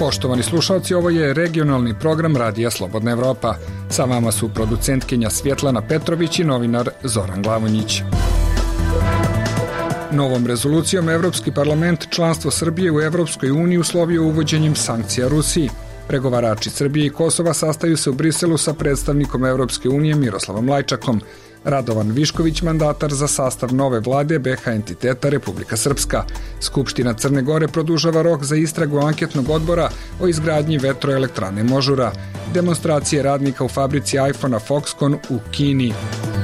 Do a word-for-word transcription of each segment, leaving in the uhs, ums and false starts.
Poštovani slušalci, ovo je regionalni program Radija Slobodna Evropa. Sa vama su producentkinja Svjetlana Petrović i novinar Zoran Glavonjić. Novom rezolucijom Evropski parlament članstvo Srbije u Evropskoj uniji uslovio uvođenjem sankcija Rusiji. Pregovarači Srbije i Kosova sastaju se u Briselu sa predstavnikom Evropske unije Miroslavom Lajčakom. Radovan Višković, mandatar za sastav nove vlade B H entiteta Republika Srpska. Skupština Crne Gore produžava rok za istragu anketnog odbora o izgradnji vetroelektrane Možura. Demonstracije radnika u fabrici iPhone-a Foxconn u Kini.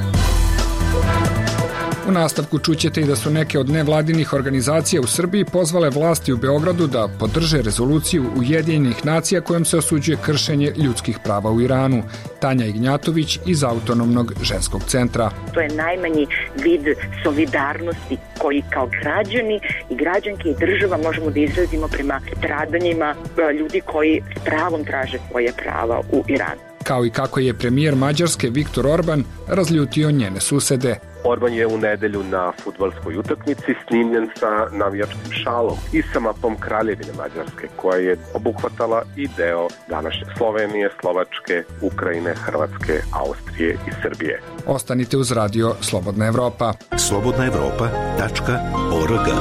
U nastavku čućete i da su neke od nevladinih organizacija u Srbiji pozvale vlasti u Beogradu da podrže rezoluciju Ujedinjenih nacija kojom se osuđuje kršenje ljudskih prava u Iranu. Tanja Ignjatović iz Autonomnog ženskog centra. To je najmanji vid solidarnosti koji kao građani i građanke i država možemo da izrazimo prema stradanjima ljudi koji s pravom traže svoje prava u Iranu. Kao i kako je premijer Mađarske Viktor Orban razljutio njene susede. Orban je u nedelju na fudbalskoj utakmici snimljen sa navijačkim šalom i sa mapom Kraljevine Mađarske, koja je obuhvatala i deo današnje Slovenije, Slovačke, Ukrajine, Hrvatske, Austrije i Srbije. Ostanite uz radio Slobodna Evropa. slobodna evropa tačka org.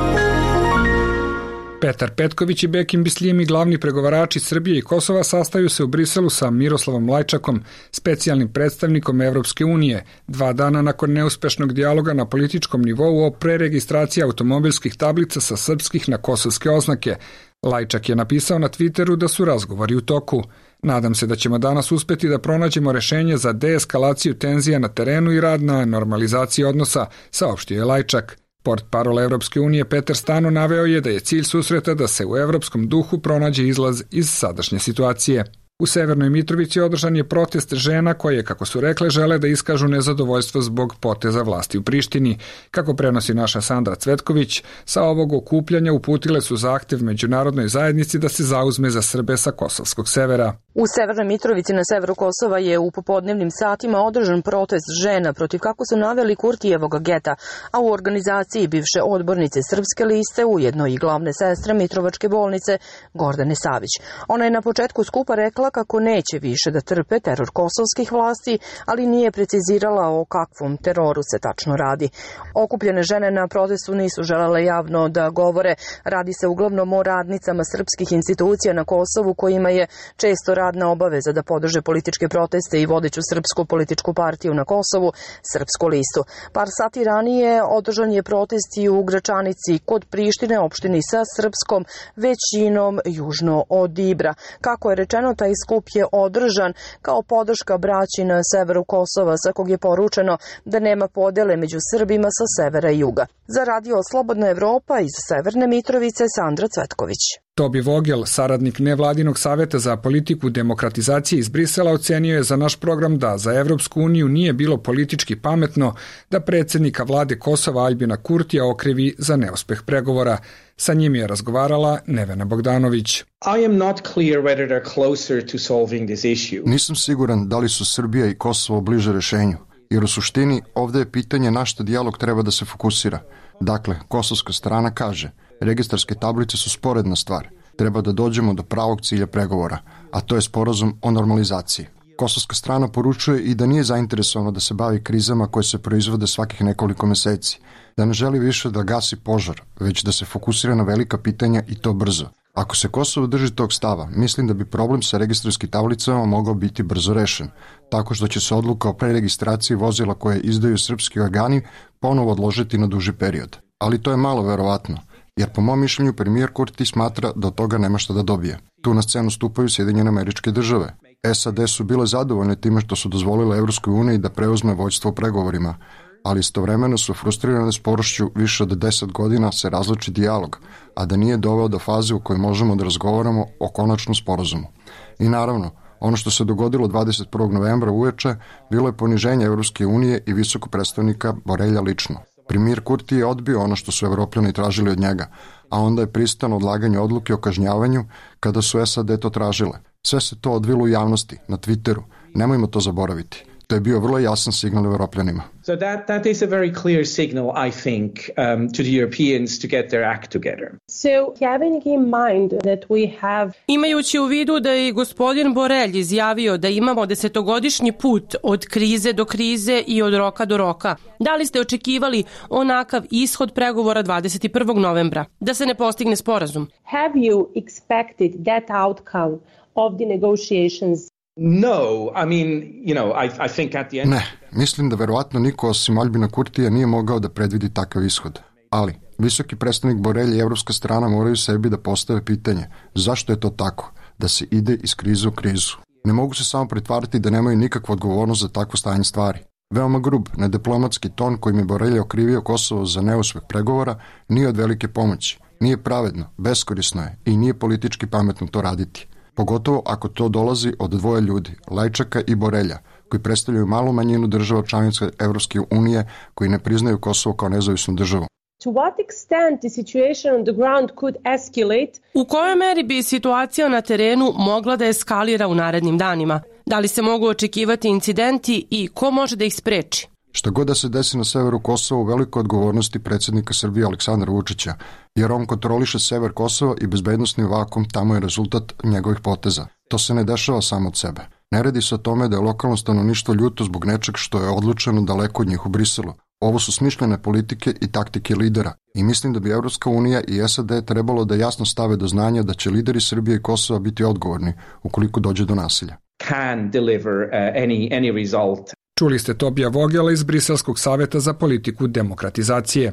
Petar Petković i Bekim Bisljimi, glavni pregovarači Srbije i Kosova, sastaju se u Briselu sa Miroslavom Lajčakom, specijalnim predstavnikom Evropske unije, dva dana nakon neuspešnog dijaloga na političkom nivou o preregistraciji automobilskih tablica sa srpskih na kosovske oznake. Lajčak je napisao na Twitteru da su razgovori u toku. Nadam se da ćemo danas uspeti da pronađemo rešenje za deeskalaciju tenzija na terenu i rad na normalizaciji odnosa, saopštio je Lajčak. Portparol Evropske unije Petar Stano naveo je da je cilj susreta da se u evropskom duhu pronađe izlaz iz sadašnje situacije. U Severnoj Mitrovici održan je protest žena koje, kako su rekle, žele da iskažu nezadovoljstvo zbog poteza vlasti u Prištini. Kako prenosi naša Sandra Cvetković, sa ovog okupljanja uputile su zahtev međunarodnoj zajednici da se zauzme za Srbe sa kosovskog severa. U Severnoj Mitrovici na severu Kosova je u popodnevnim satima održan protest žena protiv, kako su naveli, Kurtijevog geta, a u organizaciji bivše odbornice Srpske liste, ujedno i glavne sestre Mitrovačke bolnice Gordane Savić. Ona je na početku skupa rekla kako neće više da trpe teror kosovskih vlasti, ali nije precizirala o kakvom teroru se tačno radi. Okupljene žene na protestu nisu želele javno da govore. Radi se uglavnom o radnicama srpskih institucija na Kosovu, kojima je često radna obaveza da podrže političke proteste i vodeću srpsku političku partiju na Kosovu, Srpsku listu. Par sati ranije održan je protest i u Gračanici kod Prištine, opštini sa srpskom većinom južno od Ibra. Kako je rečeno, taj skup je održan kao podrška braći na severu Kosova, sa kog je poručeno da nema podele među Srbima sa severa i juga. Za radio Slobodna Evropa iz Severne Mitrovice, Sandra Cvetković. Tobi Vogel, saradnik nevladinog saveta za politiku demokratizacije iz Brisela, ocenio je za naš program da za Evropsku uniju nije bilo politički pametno da predsjednika vlade Kosova Aljbina Kurtija okrivi za neuspeh pregovora. Sa njim je razgovarala Nevena Bogdanović. I am not clear whether they're closer to solving this issue. Nisam siguran da li su Srbija i Kosovo bliže rešenju, jer u suštini ovdje je pitanje na što dijalog treba da se fokusira. Dakle, kosovska strana kaže, registarske tablice su sporedna stvar. Treba da dođemo do pravog cilja pregovora, a to je sporazum o normalizaciji. Kosovska strana poručuje i da nije zainteresovana da se bavi krizama koje se proizvode svakih nekoliko meseci, da ne želi više da gasi požar, već da se fokusira na velika pitanja i to brzo. Ako se Kosovo drži tog stava, mislim da bi problem sa registarskim tablicama mogao biti brzo rešen, tako što će se odluka o preregistraciji vozila koje izdaju srpski organi ponovo odložiti na duži period. Ali to je malo verovatno, jer po mom mišljenju premijer Kurti smatra da od toga nema šta da dobije. Tu na scenu stupaju Sjedinjene Američke Države. S A D su bile zadovoljne time što su dozvolile Evropskoj uniji da preuzme vođstvo u pregovorima, ali istovremeno su frustrirane sporošću više od deset godina se razvlači dijalog, a da nije doveo do faze u kojoj možemo da razgovaramo o konačnom sporazumu. I naravno, ono što se dogodilo dvadeset prvog novembra uveče bilo je poniženje Evropske unije i visokog predstavnika Borelja lično. Premijer Kurti je odbio ono što su Evropljani tražili od njega, a onda je pristao na odlaganje odluke o kažnjavanju kada su S A D to tražile. Sve se to odvilo u javnosti, na Twitteru. Nemojmo to zaboraviti. To je bio vrlo jasan signal Evropljanima. So that, that is a very clear signal, I think, um, to the Europeans to get their act together. So having in mind that we have... Imajući u vidu da je gospodin Borrell izjavio da imamo desetogodišnji put od krize do krize i od roka do roka, da li ste očekivali onakav ishod pregovora dvadeset prvog novembra, da se ne postigne sporazum? Have you expected that outcome of the negotiations? No, I mean, you know, I, I think at the end... Ne, mislim da verovatno niko osim Albina Kurtija nije mogao da predvidi takav ishod. Ali, visoki predstavnik Borrell i evropska strana moraju sebi da postave pitanje zašto je to tako, da se ide iz krize u krizu. Ne mogu se samo pretvarati da nemaju nikakvu odgovornost za takvo stanje stvari. Veoma grub, nediplomatski ton kojim je Borrell okrivio Kosovo za neuspeh pregovora nije od velike pomoći. Nije pravedno, beskorisno je i nije politički pametno to raditi. Pogotovo ako to dolazi od dvoje ljudi, Lajčaka i Borelja, koji predstavljaju malu manjinu država članica Evropske unije koji ne priznaju Kosovo kao nezavisnu državu. To what extent the situation on the ground could escalate? U kojoj meri bi situacija na terenu mogla da eskalira u narednim danima? Da li se mogu očekivati incidenti i ko može da ih spreči? Šta god da se desi na severu Kosova u velikoj odgovornosti predsjednika Srbije Aleksandra Vučića, jer on kontroliše sever Kosova i bezbednosni vakum tamo je rezultat njegovih poteza. To se ne dešava samo od sebe. Ne radi se o tome da je lokalno stanovništvo ljuto zbog nečeg što je odlučeno daleko od njih u Briselu. Ovo su smišljene politike i taktike lidera i mislim da bi Evropska unija i S A D trebalo da jasno stave do znanja da će lideri Srbije i Kosova biti odgovorni ukoliko dođe do nasilja. Can deliver uh, any, any result. Čuli ste Tobija Vogela iz Briselskog saveta za politiku demokratizacije.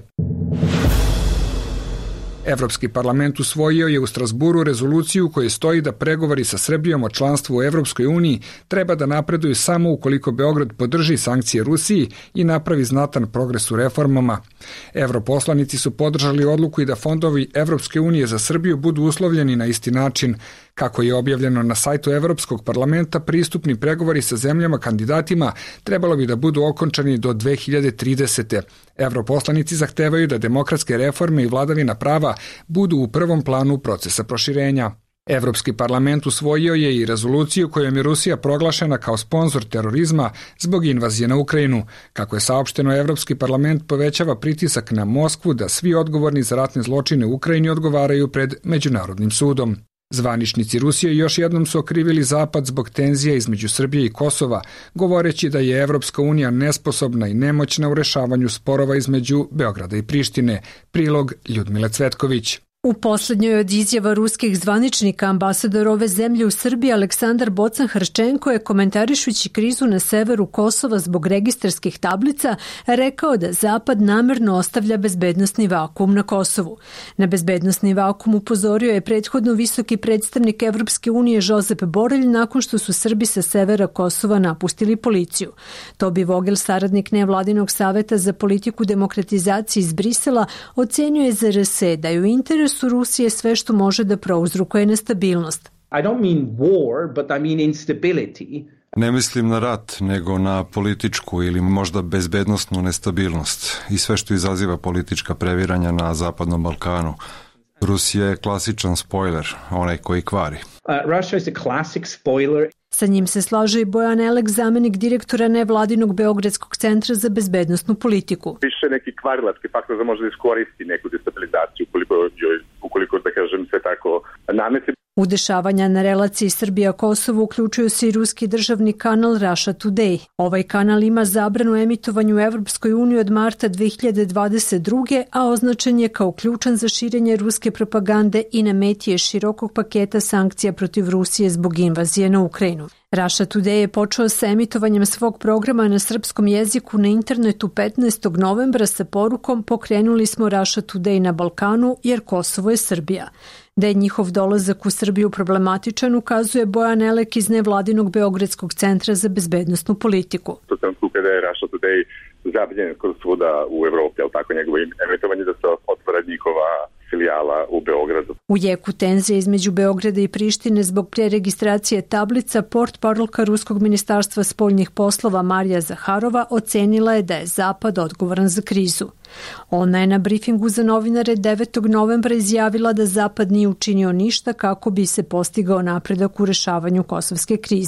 Evropski parlament usvojio je u Strasburu rezoluciju u kojoj stoji da pregovori sa Srbijom o članstvu u Evropskoj uniji treba da napreduju samo ukoliko Beograd podrži sankcije Rusiji i napravi znatan progres u reformama. Evroposlanici su podržali odluku i da fondovi Evropske unije za Srbiju budu uslovljeni na isti način. Kako je objavljeno na sajtu Evropskog parlamenta, pristupni pregovori sa zemljama kandidatima trebalo bi da budu okončani do dve hiljade tridesete. Evroposlanici zahtevaju da demokratske reforme i vladavina prava budu u prvom planu procesa proširenja. Evropski parlament usvojio je i rezoluciju kojom je Rusija proglašena kao sponzor terorizma zbog invazije na Ukrajinu. Kako je saopšteno, Evropski parlament povećava pritisak na Moskvu da svi odgovorni za ratne zločine u Ukrajini odgovaraju pred Međunarodnim sudom. Zvaničnici Rusije još jednom su okrivili Zapad zbog tenzija između Srbije i Kosova, govoreći da je Evropska unija nesposobna i nemoćna u rešavanju sporova između Beograda i Prištine. Prilog Ljudmile Cvetković. U poslednjoj od izjava ruskih zvaničnika ambasador ove zemlje u Srbiji Aleksandar Bocan-Hrščenko je komentarišući krizu na severu Kosova zbog registarskih tablica rekao da Zapad namerno ostavlja bezbednosni vakuum na Kosovu. Na bezbednosni vakuum upozorio je prethodno visoki predstavnik Evropske unije Josep Borrell nakon što su Srbi sa severa Kosova napustili policiju. Tobija Vogel, saradnik nevladinog saveta za politiku demokratizacije iz Brisela, ocenio je za R S da je u interesu su Rusije sve što može da prouzrokuje nestabilnost. I don't mean war, but I mean instability. Ne mislim na rat, nego na političku ili možda bezbednosnu nestabilnost i sve što izaziva politička previranja na Zapadnom Balkanu. Rusija je klasičan spojler, onaj koji kvari. Uh, Russia is a classic spoiler. Sa njim se slaže i Bojan Elek, zamenik direktora nevladinog Beogradskog centra za bezbednosnu politiku. Više neki kvarilački faktor da može da iskoristi neku destabilizaciju ukoliko, ukoliko da kažem, se tako namesi. U dešavanja na relaciji Srbija-Kosovo uključuju se i ruski državni kanal Russia Today. Ovaj kanal ima zabranu emitovanju u Evropskoj uniji od marta dve hiljade dvadeset druge. a označen je kao ključan za širenje ruske propagande i na meti je širokog paketa sankcija protiv Rusije zbog invazije na Ukrajinu. Russia Today je počeo sa emitovanjem svog programa na srpskom jeziku na internetu petnaestog novembra sa porukom "Pokrenuli smo Russia Today na Balkanu jer Kosovo je Srbija". Da je njihov dolazak u Srbiju problematičan, ukazuje Bojan Elek iz nevladinog Beogradskog centra za bezbednosnu politiku. To sam tu kada je Russia Today zabiljen kod svuda u Evropi, ali tako njegovo emitovanje da se otvara njihova filijala u Beogradu. U jeku tenzije između Beograda i Prištine zbog preregistracije tablica portparolka Ruskog ministarstva spoljnih poslova Marija Zaharova ocenila je da je Zapad odgovoran za krizu. Ona je na brifingu za novinare devetog novembra izjavila da Zapad nije učinio ništa kako bi se postigao napredak u rešavanju kosovske krize.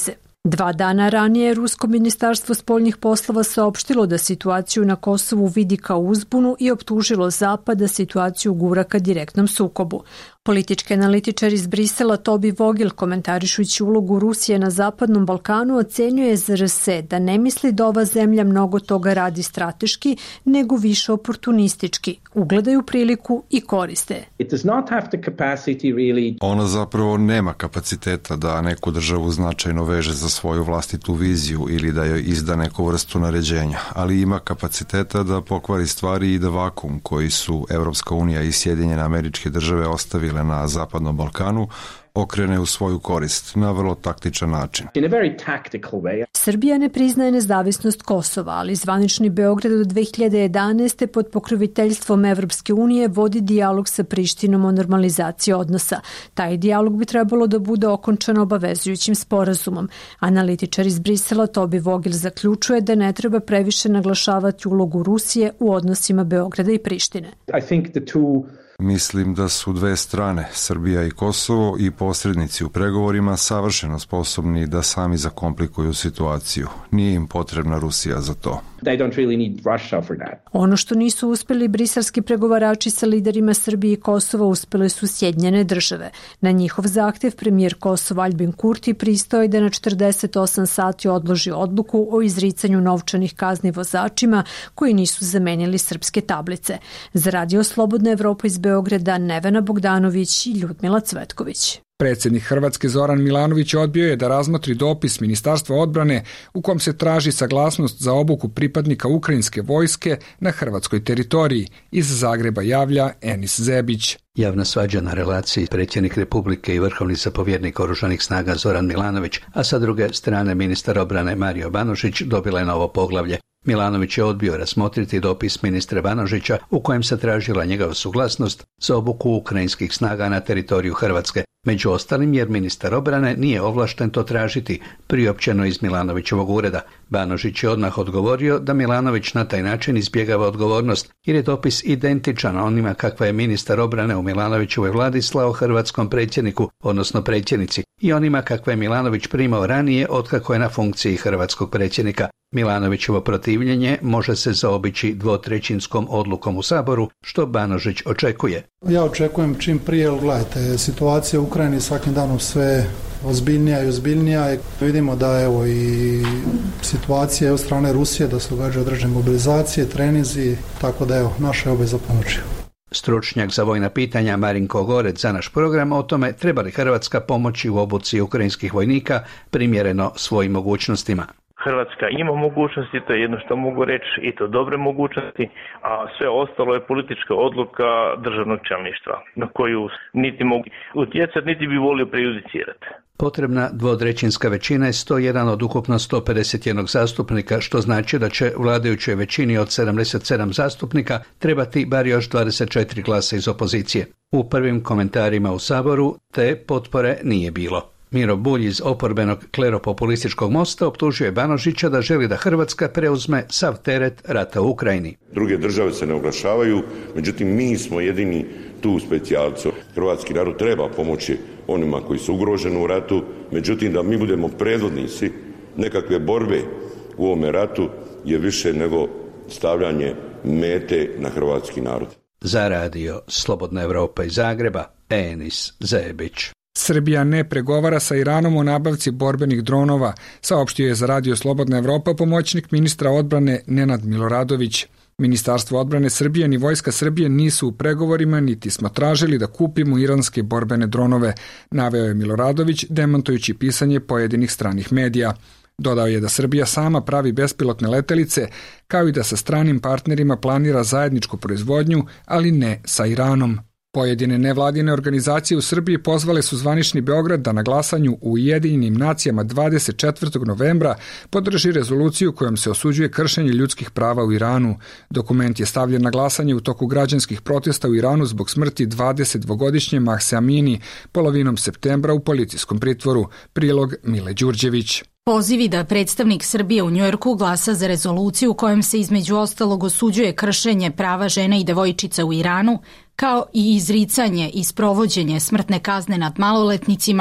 Dva dana ranije Rusko ministarstvo spoljnih poslova saopštilo da situaciju na Kosovu vidi kao uzbunu i optužilo Zapad da situaciju gura ka direktnom sukobu. Politički analitičar iz Brisela Toby Vogel, komentarišući ulogu Rusije na Zapadnom Balkanu, ocenjuje Z R S da ne misli da ova zemlja mnogo toga radi strateški, nego više oportunistički. Ugledaju priliku i koriste. It does not have the capacity really... Ona zapravo nema kapaciteta da neku državu značajno veže za svoju vlastitu viziju ili da joj izda neku vrstu naređenja, ali ima kapaciteta da pokvari stvari i da vakum koji su Evropska unija i Sjedinjene Američke Države ostavile na Zapadnom Balkanu okrene u svoju korist na vrlo taktičan način. In a very tactical way. Srbija ne priznaje nezavisnost Kosova, ali zvanični Beograd od dve hiljade jedanaeste pod pokroviteljstvom Evropske unije vodi dijalog sa Prištinom o normalizaciji odnosa. Taj dijalog bi trebalo da bude okončan obavezujućim sporazumom. Analitičar iz Brisela Toby Vogel zaključuje da ne treba previše naglašavati ulogu Rusije u odnosima Beograda i Prištine. I think the two Mislim da su dve strane, Srbija i Kosovo, i posrednici u pregovorima savršeno sposobni da sami zakomplikuju situaciju. Nije im potrebna Rusija za to. They don't really need Russia for that. Ono što nisu uspeli briselski pregovarači sa liderima Srbije i Kosova uspele su Sjedinjene Države. Na njihov zahtev premijer Kosova Albin Kurti pristao je da na četrdeset osam sati odloži odluku o izricanju novčanih kazni vozačima koji nisu zamenili srpske tablice. Za Radio Slobodna Evropa iz Beograda Nevena Bogdanović i Ljudmila Cvetković. Predsjednik Hrvatske Zoran Milanović odbio je da razmotri dopis Ministarstva odbrane u kom se traži saglasnost za obuku pripadnika ukrajinske vojske na hrvatskoj teritoriji. Iz Zagreba javlja Enis Zebić. Javna svađa na relaciji predsjednik Republike i vrhovni zapovjednik oružanih snaga Zoran Milanović, a sa druge strane ministar obrane Mario Banožić dobila je novo poglavlje. Milanović je odbio razmotriti dopis ministra Banožića u kojem se tražila njegova suglasnost za obuku ukrajinskih snaga na teritoriju Hrvatske, među ostalim jer ministar obrane nije ovlašten to tražiti, priopćeno iz Milanovićevog ureda. Banožić je odmah odgovorio da Milanović na taj način izbjegava odgovornost jer je dopis identičan onima kakva je ministar obrane u Milanovićevoj vladi slao hrvatskom predsjedniku, odnosno predsjednici, i onima kakva je Milanović primao ranije otkako je na funkciji hrvatskog predsjednika. Milanovićevo protivljenje može se zaobići dvotrećinskom odlukom u Saboru, što Banožić očekuje. Ja očekujem čim prije, jer gledajte, situacija u Ukrajini svakim danom sve ozbiljnija i ozbiljnija i vidimo da evo i situacija od strane Rusije da se događaju određene mobilizacije, trenizi, tako da evo, naša je obveza pomoći. Stručnjak za vojna pitanja Marinko Gorec za naš program o tome treba li Hrvatska pomoći u obuci ukrajinskih vojnika primjereno svojim mogućnostima. Hrvatska ima mogućnosti, to je jedno što mogu reći, i to dobre mogućnosti, a sve ostalo je politička odluka državnog čelništva, na koju niti mogu utjecati, niti bi volio prejudicirati. Potrebna dvotrećinska većina je sto jedan od ukupno sto pedeset jedan zastupnika, što znači da će vladajućoj većini od sedamdeset sedam zastupnika trebati bar još dvadeset četiri glasa iz opozicije. U prvim komentarima u Saboru te potpore nije bilo. Miro Bulj iz oporbenog kleropopulističkog Mosta optužuje Banožića da želi da Hrvatska preuzme sav teret rata u Ukrajini. Druge države se ne oglašavaju, međutim mi smo jedini tu specijalci. Hrvatski narod treba pomoći onima koji su ugroženi u ratu, međutim da mi budemo predvodnici nekakve borbe u ovome ratu je više nego stavljanje mete na hrvatski narod. Za Radio Slobodna Evropa iz Zagreba, Enis Zebić. Srbija ne pregovara sa Iranom o nabavci borbenih dronova, saopštio je za Radio Slobodna Evropa pomoćnik ministra odbrane Nenad Miloradović. Ministarstvo odbrane Srbije ni Vojska Srbije nisu u pregovorima, niti smo tražili da kupimo iranske borbene dronove, naveo je Miloradović, demantujući pisanje pojedinih stranih medija. Dodao je da Srbija sama pravi bespilotne letelice, kao i da sa stranim partnerima planira zajedničku proizvodnju, ali ne sa Iranom. Pojedine nevladine organizacije u Srbiji pozvale su zvanični Beograd da na glasanju u Ujedinjenim nacijama dvadeset četvrtog novembra podrži rezoluciju kojom se osuđuje kršenje ljudskih prava u Iranu. Dokument je stavljen na glasanje u toku građanskih protesta u Iranu zbog smrti dvadesetdvogodišnje Mahse Amini polovinom septembra u policijskom pritvoru. Prilog Mile Đurđević. Pozivi da predstavnik Srbije u Njujorku glasa za rezoluciju kojom se između ostalog osuđuje kršenje prava žena i devojčica u Iranu, kao i izricanje i sprovođenje smrtne kazne nad maloletnicima,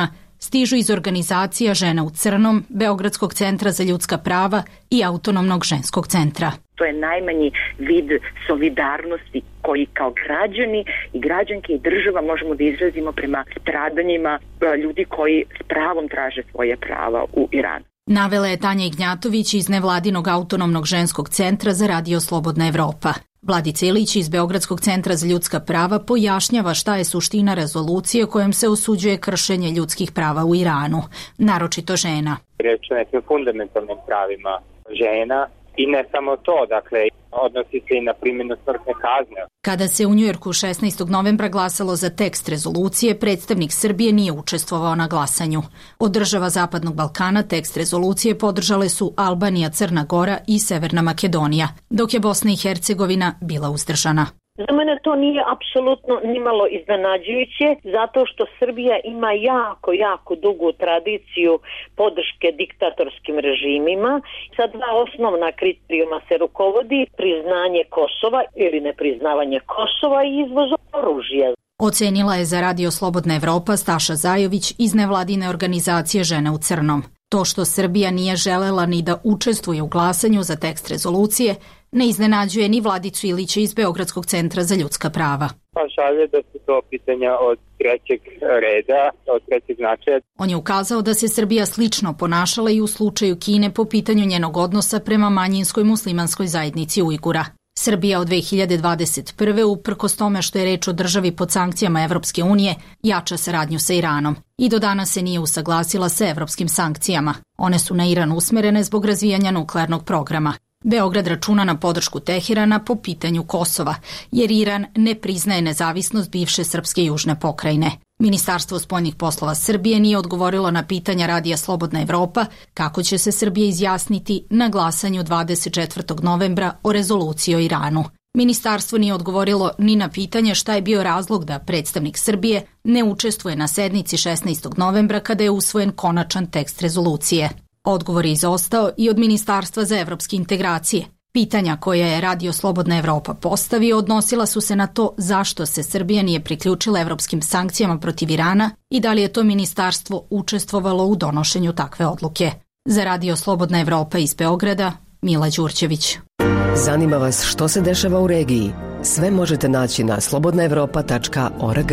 stižu iz organizacija Žena u crnom, Beogradskog centra za ljudska prava i Autonomnog ženskog centra. To je najmanji vid solidarnosti koji kao građani i građanke i država možemo da izrazimo prema stradanjima ljudi koji s pravom traže svoje prava u Iranu. Navela je Tanja Ignjatović iz nevladinog Autonomnog ženskog centra za Radio Slobodna Evropa. Vladica Ilić iz Beogradskog centra za ljudska prava pojašnjava šta je suština rezolucije kojom se osuđuje kršenje ljudskih prava u Iranu, naročito žena. Reč je nekim fundamentalnim pravima žena i ne samo to, dakle, odnosi se i na primjenu smrtne kazne. Kada se u Njujorku šesnaestog novembra glasalo za tekst rezolucije, predstavnik Srbije nije učestvovao na glasanju. Od država Zapadnog Balkana tekst rezolucije podržale su Albanija, Crna Gora i Severna Makedonija, dok je Bosna i Hercegovina bila uzdržana. Za mene to nije apsolutno nimalo iznenađujuće, zato što Srbija ima jako, jako dugu tradiciju podrške diktatorskim režimima. Sa dva osnovna kriterijuma se rukovodi: priznanje Kosova ili nepriznavanje Kosova i izvoz oružja. Ocenila je za Radio Slobodna Evropa Staša Zajović iz nevladine organizacije Žene u crnom. To što Srbija nije želela ni da učestvuje u glasanju za tekst rezolucije ne iznenađuje ni Vladicu Ilića iz Beogradskog centra za ljudska prava. Pa šalje da su to pitanja od trećeg reda, od trećeg značaja. On je ukazao da se Srbija slično ponašala i u slučaju Kine po pitanju njenog odnosa prema manjinskoj muslimanskoj zajednici Ujgura. Srbija od dve hiljade dvadeset prve uprkos tome što je reč o državi pod sankcijama Evropske unije, jača saradnju sa Iranom i do danas se nije usaglasila sa evropskim sankcijama. One su na Iran usmerene zbog razvijanja nuklearnog programa. Beograd računa na podršku Teherana po pitanju Kosova, jer Iran ne priznaje nezavisnost bivše srpske južne pokrajine. Ministarstvo spoljnih poslova Srbije nije odgovorilo na pitanja Radija Slobodna Evropa kako će se Srbija izjasniti na glasanju dvadeset četvrtog novembra o rezoluciji o Iranu. Ministarstvo nije odgovorilo ni na pitanje šta je bio razlog da predstavnik Srbije ne učestvuje na sednici šesnaestog novembra kada je usvojen konačan tekst rezolucije. Odgovor je izostao i od Ministarstva za evropske integracije. Pitanja koja je Radio Slobodna Evropa postavio odnosila su se na to zašto se Srbija nije priključila evropskim sankcijama protiv Irana i da li je to ministarstvo učestvovalo u donošenju takve odluke. Za Radio Slobodna Evropa iz Beograda, Mila Đurđević. Zanima vas što se dešava u regiji? Sve možete naći na slobodna evropa tačka org.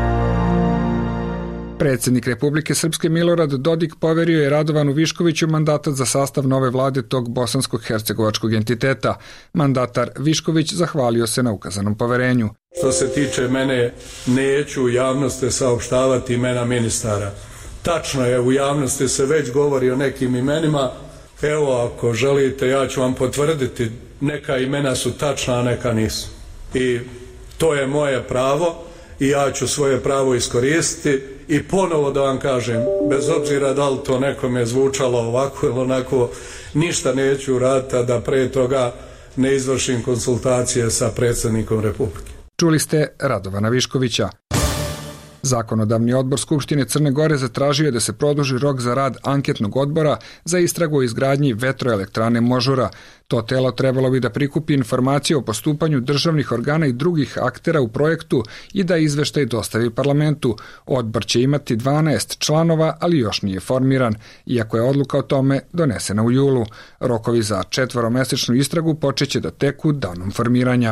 Predsjednik Republike Srpske Milorad Dodik poverio je Radovanu Viškoviću mandatat za sastav nove vlade tog bosansko-hercegovačkog entiteta. Mandatar Višković zahvalio se na ukazanom poverenju. Što se tiče mene, neću u javnosti saopštavati imena ministara. Tačno je, u javnosti se već govori o nekim imenima. Evo, ako želite, ja ću vam potvrditi, neka imena su tačna, a neka nisu. I to je moje pravo i ja ću svoje pravo iskoristiti. I ponovo da vam kažem, bez obzira da li to nekome zvučalo ovako ili onako, ništa neću uraditi da pre toga ne izvršim konsultacije sa predsjednikom Republike. Čuli ste Radovana Viškovića. Zakonodavni odbor Skupštine Crne Gore zatražio je da se produži rok za rad anketnog odbora za istragu o izgradnji vetroelektrane Možura. To telo trebalo bi da prikupi informacije o postupanju državnih organa i drugih aktera u projektu i da izveštaj dostavi parlamentu. Odbor će imati dvanaest članova, ali još nije formiran, iako je odluka o tome donesena u julu. Rokovi za četvoromesečnu istragu počeće da teku danom formiranja.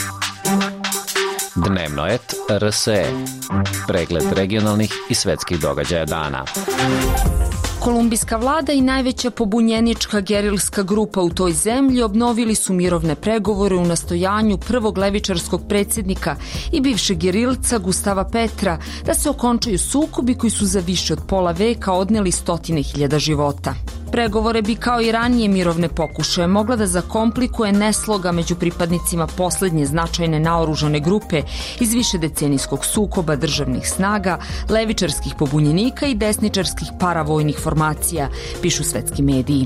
Dnevnoet R S E. Pregled regionalnih i svetskih događaja dana. Kolumbijska vlada i najveća pobunjenička gerilska grupa u toj zemlji obnovili su mirovne pregovore u nastojanju prvog levičarskog predsjednika i bivšeg gerilca Gustava Petra da se okončaju sukobi koji su za više od pola veka odneli stotine hiljada života. Pregovore bi kao i ranije mirovne pokušaje mogla da zakomplikuje nesloga među pripadnicima poslednje značajne naoružane grupe iz višedecenijskog sukoba državnih snaga, levičarskih pobunjenika i desničarskih paravojnih formacija, pišu svetski mediji.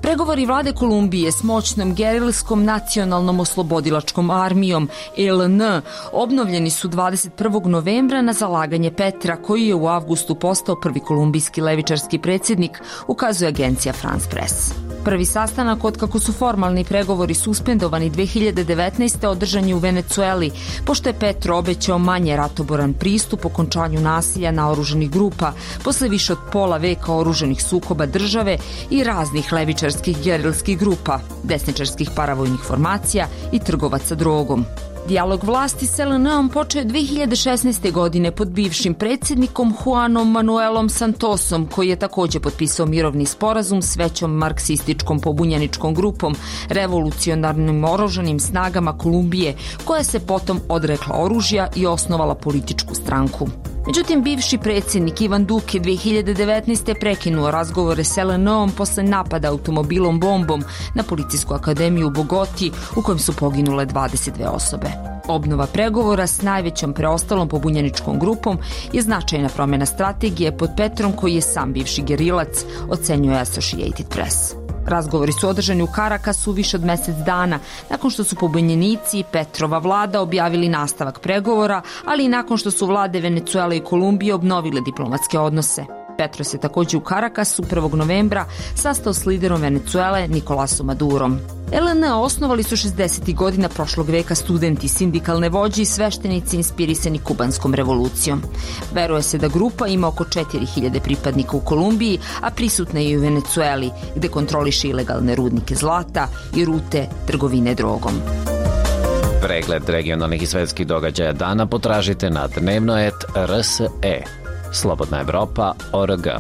Pregovori vlade Kolumbije s moćnom gerilskom nacionalnom oslobodilačkom armijom L N obnovljeni su dvadeset prvog novembra na zalaganje Petra, koji je u avgustu postao prvi kolumbijski levičarski predsjednik, ukazuje agencija France Press. Prvi sastanak, od kako su formalni pregovori suspendovani dve hiljade devetnaeste. održan je u Venecueli, pošto je Petro obećao manje ratoboran pristup okončanju nasilja naoružanih grupa posle više od pola veka oruženih sukoba države i raznih levičarskih gerilskih grupa, desničarskih paravojnih formacija i trgovaca drogom. Dijalog vlasti s L N-om počeo je dve hiljade šesnaeste. godine pod bivšim predsjednikom Juanom Manuelom Santosom, koji je također potpisao mirovni sporazum s većom marksističkom pobunjeničkom grupom, revolucionarnim oružanim snagama Kolumbije, koja se potom odrekla oružja i osnovala političku stranku. Međutim, bivši predsjednik Ivan Duque dve hiljade devetnaeste. prekinuo razgovore s L N-om posle napada automobilom bombom na policijsku akademiju u Bogoti, u kojem su poginule dvadeset dve osobe. Obnova pregovora s najvećom preostalom pobunjeničkom grupom je značajna promjena strategije pod Petrom, koji je sam bivši gerilac, ocenjuje Associated Press. Razgovori su održani u Karakasu više od mjesec dana, nakon što su pobunjenici i Petrova vlada objavili nastavak pregovora, ali i nakon što su vlade Venecuele i Kolumbije obnovile diplomatske odnose. Petro se također u Karakasu prvog novembra sastao s liderom Venecuele Nikolasom Madurom. L N osnovali su šezdesetih godina prošlog veka studenti, sindikalne vođe i sveštenici inspirisani kubanskom revolucijom. Veruje se da grupa ima oko četiri hiljade pripadnika u Kolumbiji, a prisutna je i u Venecueli, gde kontroliše ilegalne rudnike zlata i rute trgovine drogom. Pregled regionalnih i svetskih događaja dana potražite na dnevnoet R S E. Slobodna Evropa O R G.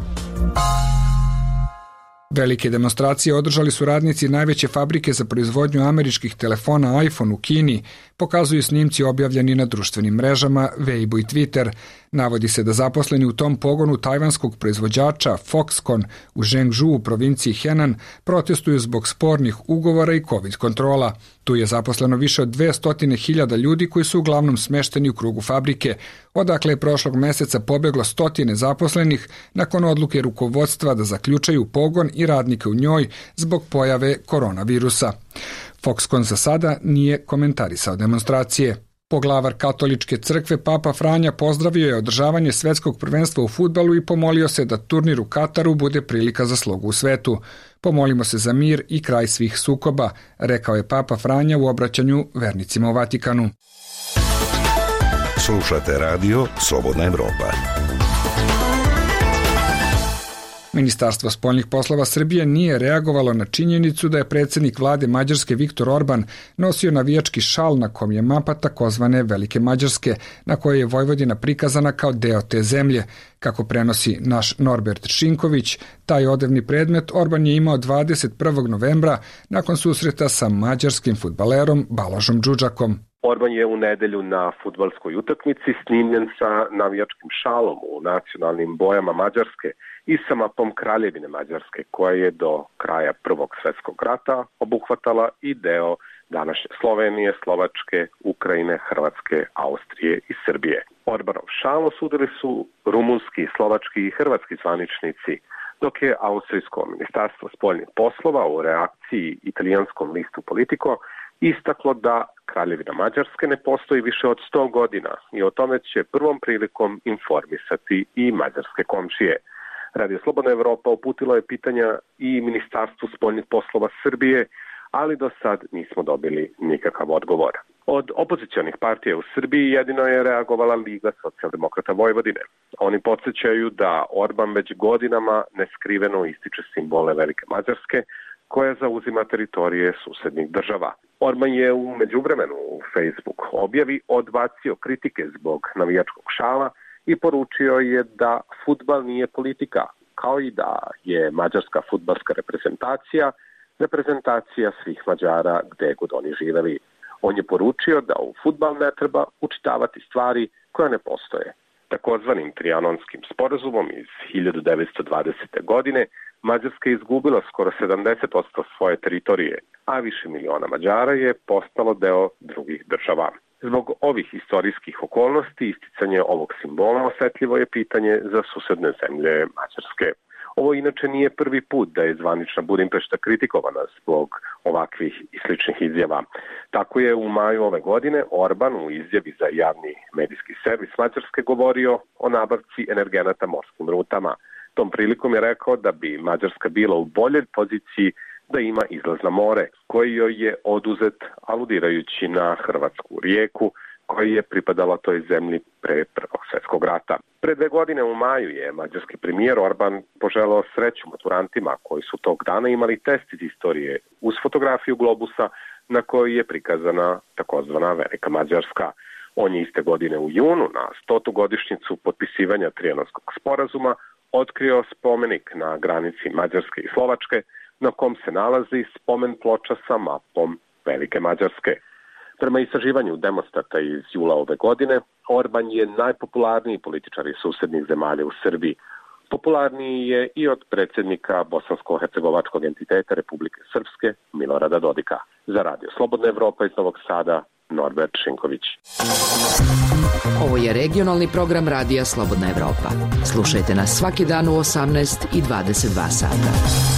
Velike demonstracije održali su radnici najveće fabrike za proizvodnju američkih telefona iPhone u Kini, pokazuju snimci objavljeni na društvenim mrežama Weibo i Twitter. Navodi se da zaposleni u tom pogonu tajvanskog proizvođača Foxconn u Zhengzhou u provinciji Henan protestuju zbog spornih ugovora i COVID kontrola. Tu je zaposleno više od dvesta hiljada ljudi koji su uglavnom smešteni u krugu fabrike, odakle je prošlog meseca pobeglo stotine zaposlenih nakon odluke rukovodstva da zaključaju pogon i radnike u njoj zbog pojave koronavirusa. Foxconn za sada nije komentarisao demonstracije. Poglavar katoličke crkve Papa Franja pozdravio je održavanje svetskog prvenstva u fudbalu i pomolio se da turnir u Kataru bude prilika za slogu u svetu. Pomolimo se za mir i kraj svih sukoba, rekao je Papa Franja u obraćanju vernicima u Vatikanu. Slušate radio Slobodna Evropa. Ministarstvo spoljnih poslova Srbije nije reagovalo na činjenicu da je predsjednik vlade Mađarske Viktor Orban nosio navijački šal na kom je mapa takozvane Velike Mađarske, na kojoj je Vojvodina prikazana kao deo te zemlje. Kako prenosi naš Norbert Šinković, taj odevni predmet Orban je imao dvadeset prvog novembra nakon susreta sa mađarskim fudbalerom Baložom Đuđakom. Orban je u nedelju na fudbalskoj utakmici snimljen sa navijačkim šalom u nacionalnim bojama Mađarske i sa mapom Kraljevine Mađarske, koja je do kraja Prvog svjetskog rata obuhvatala i deo današnje Slovenije, Slovačke, Ukrajine, Hrvatske, Austrije i Srbije. Orbanov šal osudili su rumunski, slovački i hrvatski zvaničnici, dok je austrijsko ministarstvo spoljnih poslova u reakciji italijanskom listu Politico istaklo da Kraljevina Mađarske ne postoji više od sto godina i o tome će prvom prilikom informisati i mađarske komšije. Radio Slobodna Evropa uputilo je pitanja i Ministarstvu spoljnih poslova Srbije, ali do sad nismo dobili nikakav odgovor. Od opozicionih partija u Srbiji jedino je reagovala Liga socijaldemokrata Vojvodine. Oni podsjećaju da Orban već godinama neskriveno ističe simbole Velike Mađarske, koja zauzima teritorije susednih država. Orban je u međuvremenu u Facebook objavi odbacio kritike zbog navijačkog šala i poručio je da fudbal nije politika, kao i da je mađarska fudbalska reprezentacija reprezentacija svih Mađara gde god oni živeli. On je poručio da u fudbal ne treba učitavati stvari koje ne postoje. Takozvanim trijanonskim sporazumom iz hiljadu devetsto dvadesete. godine Mađarska je izgubila skoro sedamdeset posto svoje teritorije, a više miliona Mađara je postalo deo drugih država. Zbog ovih istorijskih okolnosti isticanje ovog simbola osetljivo je pitanje za susedne zemlje Mađarske. Ovo inače nije prvi put da je zvanična Budimpešta kritikovana zbog ovakvih i sličnih izjava. Tako je u maju ove godine Orban u izjavi za javni medijski servis Mađarske govorio o nabavci energenata morskim rutama. Tom prilikom je rekao da bi Mađarska bila u boljoj poziciji da ima izlaz na more, koji joj je oduzet aludirajući na hrvatsku rijeku, koja je pripadala toj zemlji pre Prvog svjetskog rata. Pre dve godine u maju je mađarski premijer Orban poželeo sreću maturantima koji su tog dana imali test iz istorije uz fotografiju globusa na kojoj je prikazana takozvana Velika Mađarska. On je iste godine u junu na stotu godišnjicu potpisivanja Trijanonskog sporazuma otkrio spomenik na granici Mađarske i Slovačke na kom se nalazi spomen ploča sa mapom Velike Mađarske. Prema istraživanju Demostata iz jula ove godine, Orban je najpopularniji političar iz susednih zemalja u Srbiji. Popularniji je i od predsjednika bosansko-hercegovačkog entiteta Republike Srpske Milorada Dodika. Za radio Slobodna Evropa iz Novog Sada, Norbert Šinković. Ovo je regionalni program radija Slobodna Evropa. Slušajte nas svaki dan u osamnaest i dvadeset dva sata.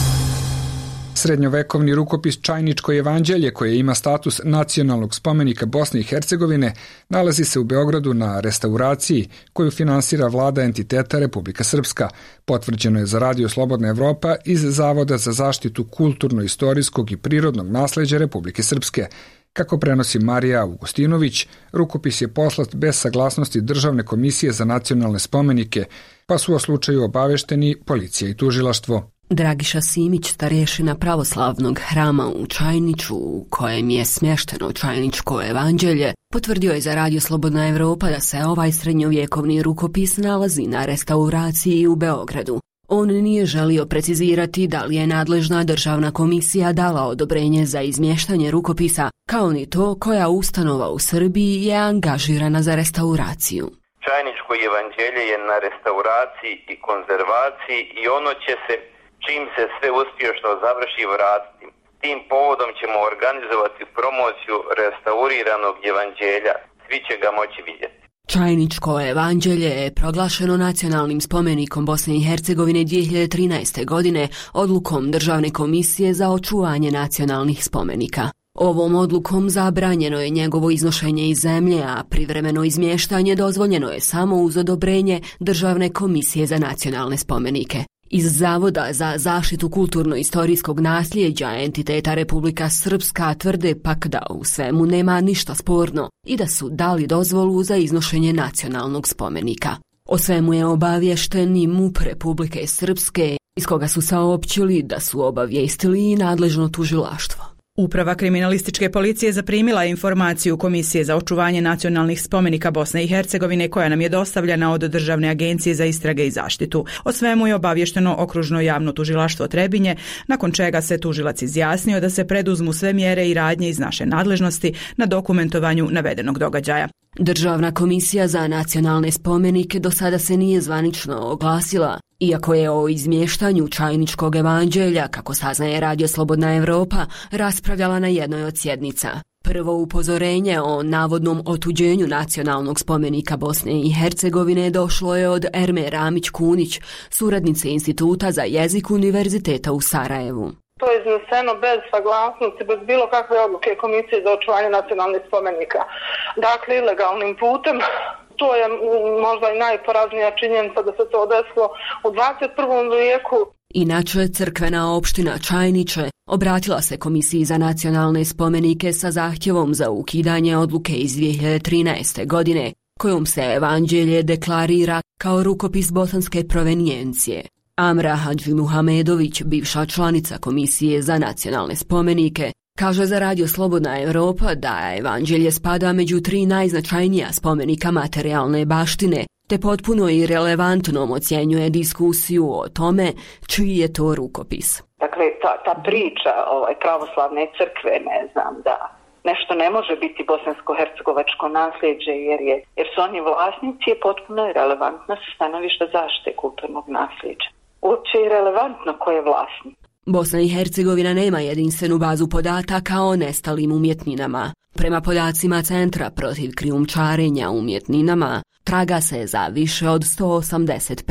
Srednjovekovni rukopis Čajničko evanđelje, koje ima status nacionalnog spomenika Bosne i Hercegovine, nalazi se u Beogradu na restauraciji koju finansira vlada entiteta Republika Srpska. Potvrđeno je za radio Slobodna Evropa iz Zavoda za zaštitu kulturno-istorijskog i prirodnog nasleđa Republike Srpske. Kako prenosi Marija Augustinović, rukopis je poslat bez saglasnosti Državne komisije za nacionalne spomenike, pa su o slučaju obavešteni policija i tužilaštvo. Dragiša Simić, starješina pravoslavnog hrama u Čajniču, u kojem je smješteno Čajničko evanđelje, potvrdio je za radio Slobodna Evropa da se ovaj srednjovjekovni rukopis nalazi na restauraciji u Beogradu. On nije želio precizirati da li je nadležna državna komisija dala odobrenje za izmještanje rukopisa, kao ni to koja ustanova u Srbiji je angažirana za restauraciju. Čajničko evanđelje je na restauraciji i konzervaciji i ono će se, čim se sve uspješno završi, vratiti. Tim povodom ćemo organizovati promociju restauriranog evanđelja. Svi će ga moći vidjeti. Čajničko evanđelje je proglašeno nacionalnim spomenikom Bosne i Hercegovine dvije hiljade trinaeste. godine odlukom Državne komisije za očuvanje nacionalnih spomenika. Ovom odlukom zabranjeno je njegovo iznošenje iz zemlje, a privremeno izmještanje dozvoljeno je samo uz odobrenje Državne komisije za nacionalne spomenike. Iz Zavoda za zaštitu kulturno-istorijskog nasljeđa entiteta Republika Srpska tvrde pak da u svemu nema ništa sporno i da su dali dozvolu za iznošenje nacionalnog spomenika. O svemu je obavješten i MUP Republike Srpske, iz koga su saopćili da su obavijestili i nadležno tužilaštvo. Uprava kriminalističke policije zaprimila je informaciju Komisije za očuvanje nacionalnih spomenika Bosne i Hercegovine koja nam je dostavljena od Državne agencije za istrage i zaštitu. O svemu je obavješteno Okružno javno tužilaštvo Trebinje, nakon čega se tužilac izjasnio da se preduzmu sve mjere i radnje iz naše nadležnosti na dokumentovanju navedenog događaja. Državna komisija za nacionalne spomenike do sada se nije zvanično oglasila, iako je o izmještanju Čajničkog evanđelja, kako saznaje radio Slobodna Evropa, raspravljala na jednoj od sjednica. Prvo upozorenje o navodnom otuđenju nacionalnog spomenika Bosne i Hercegovine došlo je od Erme Ramić-Kunić, suradnice Instituta za jezik Univerziteta u Sarajevu. To je izneseno bez saglasnosti, bez bilo kakve odluke Komisije za očuvanje nacionalnih spomenika. Dakle, ilegalnim putem. To je možda i najporaznija činjenica da se to desilo u dvadeset prvom vijeku. Inače, crkvena opština Čajniče obratila se Komisiji za nacionalne spomenike sa zahtjevom za ukidanje odluke iz dvije hiljade trinaeste. godine, kojom se evanđelje deklarira kao rukopis bosanske provenijencije. Amra Hadži Muhamedović, bivša članica Komisije za nacionalne spomenike, kaže za radio Slobodna Evropa da evanđelje spada među tri najznačajnija spomenika materijalne baštine, te potpuno i relevantnom ocjenjuje diskusiju o tome čiji je to rukopis. Dakle, ta, ta priča ovaj, pravoslavne crkve, ne znam, da nešto ne može biti bosansko-hercegovačko nasljeđe jer, je, jer su oni vlasnici, je potpuno irelevantna sa stanovišta zaštite kulturnog nasljeđa. Uopće je irelevantno ko je vlasnik. Bosna i Hercegovina nema jedinstvenu bazu podataka o nestalim umjetninama. Prema podacima Centra protiv krijumčarenja umjetninama, traga se za više od sto osamdeset pet.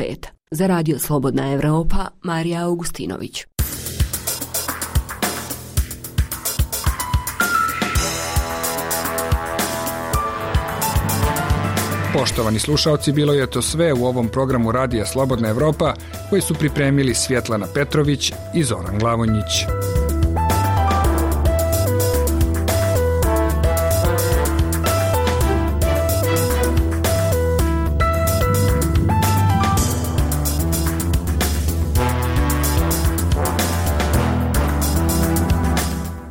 Za Radio Slobodna Evropa, Marija Augustinović. Poštovani slušaoci, bilo je to sve u ovom programu Radija Slobodna Evropa koji su pripremili Svjetlana Petrović i Zoran Glavonjić.